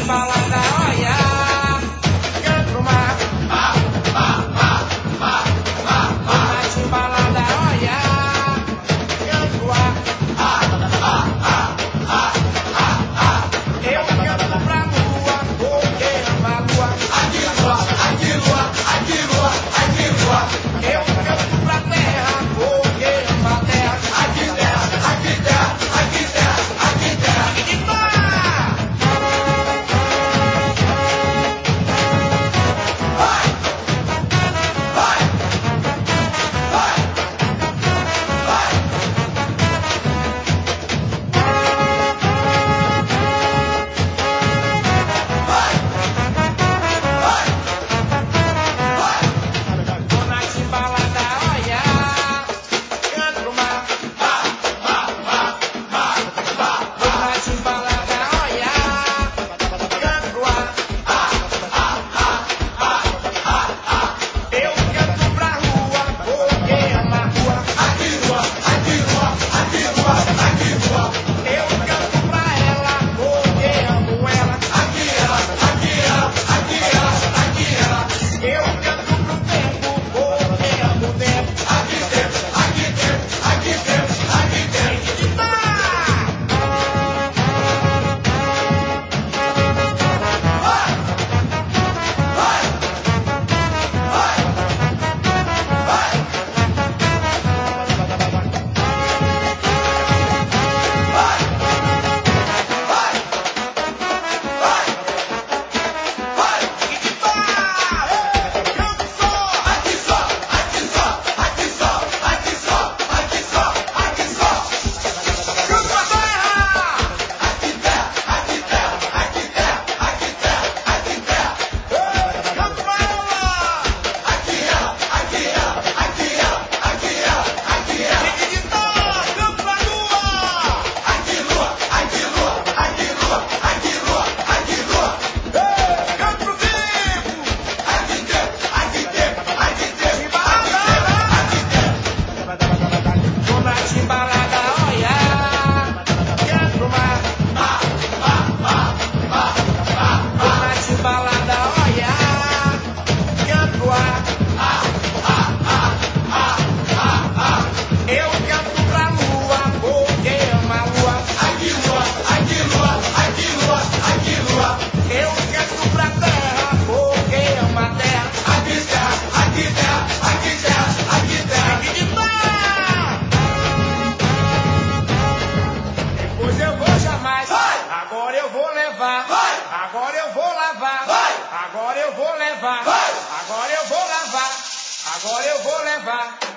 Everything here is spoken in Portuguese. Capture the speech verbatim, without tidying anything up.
timbalada, olha, canto pro mar. Na timbalada, olha, canto pro ar. Eu canto pra lua, porque ama a lua. Aqui lua, aqui lua, aqui lua, aqui lua. Eu canto pra terra, porque ama a terra. Aqui terra, aqui terra, aqui terra, aqui terra. E de mar! Vai, vai, vai, vai. Tô na timbalada, olha, canto pro mar. Tô na timbalada, olha, canto pro ar. Eu canto pra rua, porque ama a rua. Aqui lua, aqui lua, aqui lua, aqui lua. Eu canto pra ela, porque amo ela. Aqui ela, aqui ela, aqui ela, aqui ela. Eu canto pro tempo, porque amo o tempo. Aqui tempo, aqui tempo, aqui tempo, aqui tempo. De mar! Vai, vai, vai, vai. Aqui só, aqui só, aqui só, aqui só, aqui só, aqui só. Canto pra terra! Aqui terra, aqui terra, aqui terra, aqui terra, aqui terra. Canto pra lua! Aqui ela, aqui ela, aqui ela, aqui ela, aqui ela. De mar! Canto pra lua! Aqui lua, aqui lua, aqui lua, aqui lua, aqui lua. Canto pro tempo! Aqui tempo, aqui tempo, aqui tempo, Timbalada! aqui tempo. Tô na timbalada, olha, canto pro mar. Tô na timbalada, olha, canto pro ar. Eu canto pra lua, porque ama a lua. Aqui lua, aqui lua, aqui lua, aqui lua. Eu canto pra terra, porque ama a terra. Aqui terra, aqui terra, aqui terra, aqui terra. E de mar! Depois eu vou jamais. Vai! Agora eu vou levar. Vai! Agora eu vou lavar. Vai! Agora eu vou levar. Vai! Agora eu vou lavar. Agora eu vou levar.